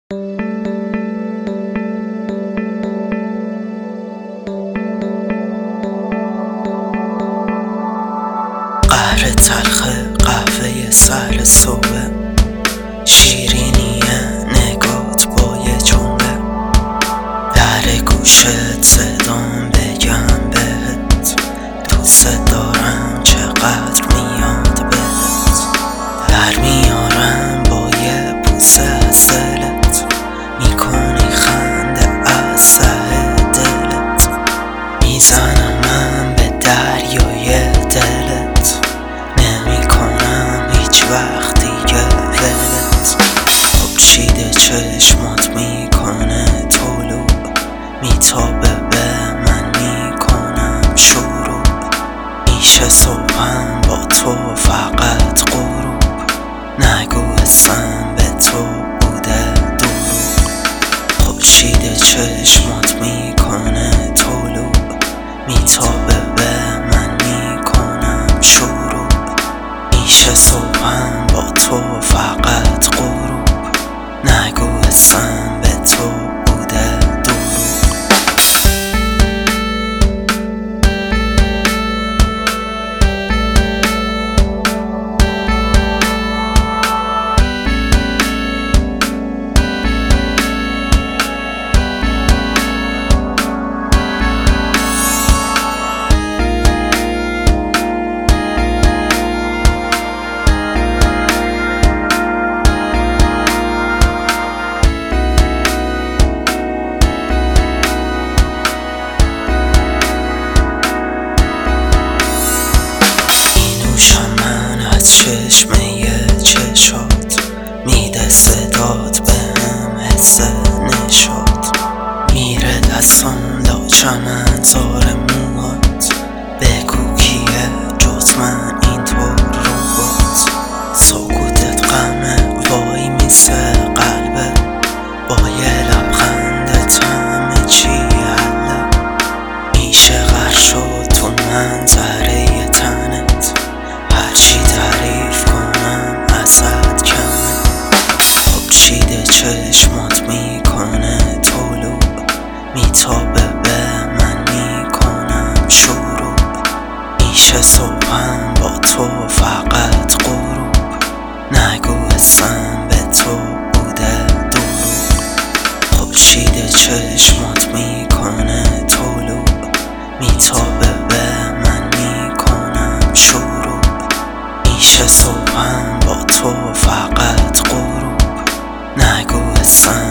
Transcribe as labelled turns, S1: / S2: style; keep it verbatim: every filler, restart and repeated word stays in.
S1: قهر تلخ قهوه سر صبح، شیرینی نگات با یه جمله، در گوشت صدام بگم بهت دوست دارم چقدر میاد بهت، در میارم با یه بوسه از دلت، میکنی خنده از ته دلت، میزنم من به دریای دلت، نمیکنم هیچ وقت دیگه ولت. خورشید چشمات میکنه طلوع، میتابه به من میکنم شروع، میشه صبحم با تو فقط غروب، نگو اسم به تو بوده دروغ. خورشید چشمات میکنه طلوع، میتابه به من میکنم شروع، میشه صبحم با تو فقط غروب، نگو اسم به تو بوده دروغ. چشمه چشات میده صدات بهم حس نشات، میره دستم لاچمن زار موهات، بگو کیه جز من اینطور روبات، سکوتت غمه وای میسه قلبه، با یه لبخندت همه چی حله، میشه غرق شد تو منظره تنت، هرچی تعریف کنم ازت کمه. خورشید چشمات میکنه طلوع، میتابه به من میکنم شروع، میشه صبحم با تو فقط غروب، نگو اسم به تو بوده دروغ. خورشید چشمات میکنه طلوع، میتابه به من میکنم شروع، میشه صبحم با تو فقط غروب، نگو اسم